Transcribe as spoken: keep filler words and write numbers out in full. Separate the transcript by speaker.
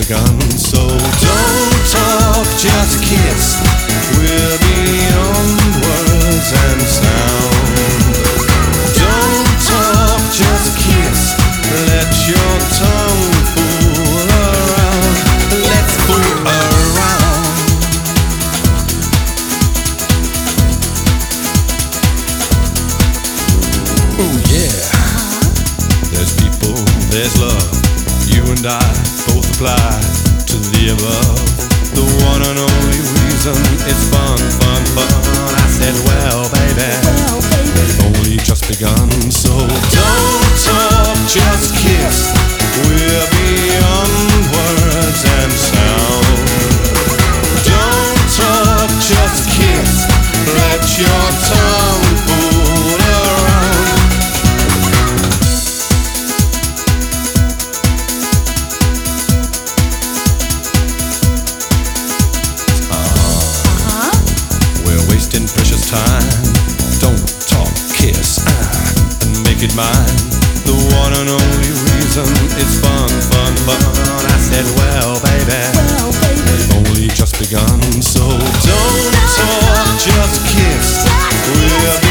Speaker 1: begun. So don't talk, just kiss. We're beyond words and sound. Don't talk, just kiss. Let your tongue fool around. Let's fool around. Oh yeah. There's people, there's love. You and I both apply to the above. The one and only reason it's fun, fun, fun. I said, well, baby,
Speaker 2: Well, baby,
Speaker 1: we've only just begun. So don't talk, just kiss. We're beyond words and sound. Don't talk, just kiss. Let your tongue fool around.
Speaker 2: uh-huh.
Speaker 1: We're wasting precious time. Don't talk, kiss, ah, and make it mine. The one and only reason it's fun, fun, fun. I said, well, baby,
Speaker 2: Well, baby,
Speaker 1: we've only just begun. So don't talk, just kiss. We're